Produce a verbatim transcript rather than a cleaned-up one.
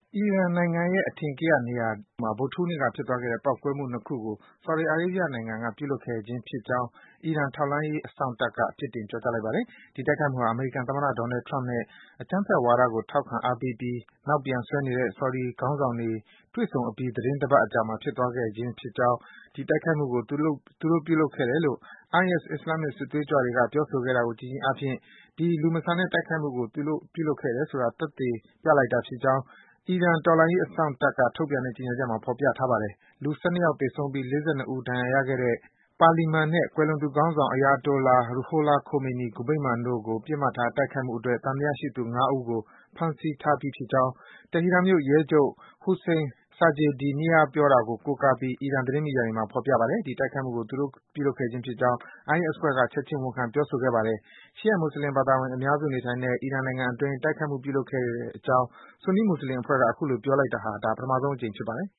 အီရန်နိုင်ငံရဲ့ အထင်ကရနေရာမှာ ဗုဒ္ဓဟူးနေ့က ဖြစ်သွားခဲ့တဲ့ ပေါက်ကွဲမှု ၂ ခုကို ဆော်ဒီအာရေးဗျနိုင်ငံက ပြုလုပ်ခဲ့ခြင်းဖြစ်ကြောင်း အီရန် ထောက်လှမ်းရေးအစောင့်တပ်က ပြစ်တင် ပြောကြားလိုက်ပါတယ်။ ဒီတိုက်ခိုက်မှုဟာ အမေရိကန်သမ္မတ Donald Trump နဲ့ အကြမ်းဖက်ဝါဒကို ထောက်ခံအားပေးပြီး နောက်ပြန်ဆွဲနေတဲ့ ဆော်ဒီခေါင်းဆောင်တွေ တွေ့ဆုံအပြီး သီတင်းတပတ်အကြာမှာ ဖြစ်သွားခဲ့ခြင်းဖြစ်ကြောင်း၊ ဒီတိုက်ခိုက်မှုကို သူတို့ပြုလုပ်ခဲ့တယ်လို့ အိုင်အက်စ် အစ္စလာမ်မစ် စစ်သွေးကြွတွေက ပြောဆိုခဲ့တာကို ကြည့်ခြင်းအားဖြင့် ဒီ လူမဆန်တဲ့ တိုက်ခိုက်မှုကို သူတို့ ပြုလုပ်ခဲ့တယ်ဆိုတာ သက်သေပြလိုက်တာဖြစ်ကြောင်း အီရန် တော်လှန်ရေးအစောင့်တပ်က ထုတ်ပြန်တဲ့ ကြေညာချက်မှာ ဖော်ပြထားပါတယ်။ လူ ၁၂ ယောက်သေဆုံးပြီး ၄၂ ဦး ဒဏ်ရာရခဲ့တဲ့ ပါလီမန်နဲ့ ကွယ်လွန်သူခေါင်းဆောင် Ayatollah Ruhollah Khomeini ဂူဗိမ္မာန်တို့ကို ပစ်မှတ်ထား တိုက်ခိုက်မှုအတွက် သံသယရှိသူ ၅ ဦးကို ဖမ်းဆီးထားပြီးဖြစ်ကြောင်း တီဟီရန်မြို့ ရဲချုပ် Hossein Sajedinia ပြောတာကို ကိုးကားပြီး အီရန် သတင်းမီဒီယာတွေမှာ ဖော်ပြပါတယ်။ ဒီတိုက်ခိုက်မှုကို သူတို့ ပြုလုပ်ခဲ့ခြင်းဖြစ်ကြောင်း အိုင်အက်စ်အဖွဲ့က ချက်ခြင်း ဝန်ခံ ပြောဆိုခဲ့ပါတယ်။ ရှီယိုက် မွတ်ဆလင်ဘာသာဝင် အများစုနေထိုင်တဲ့ အီရန်နိုင်ငံအတွင်း တိုက်ခိုက်မှု ပြုလုပ်ခဲ့ကြောင်း ဆွန်နီး မွတ်ဆလင်အဖွဲ့က အခုလို ပြောလိုက်တာဟာ ဒါ ပထမဆုံးအကြိမ် ဖြစ်ပါတယ်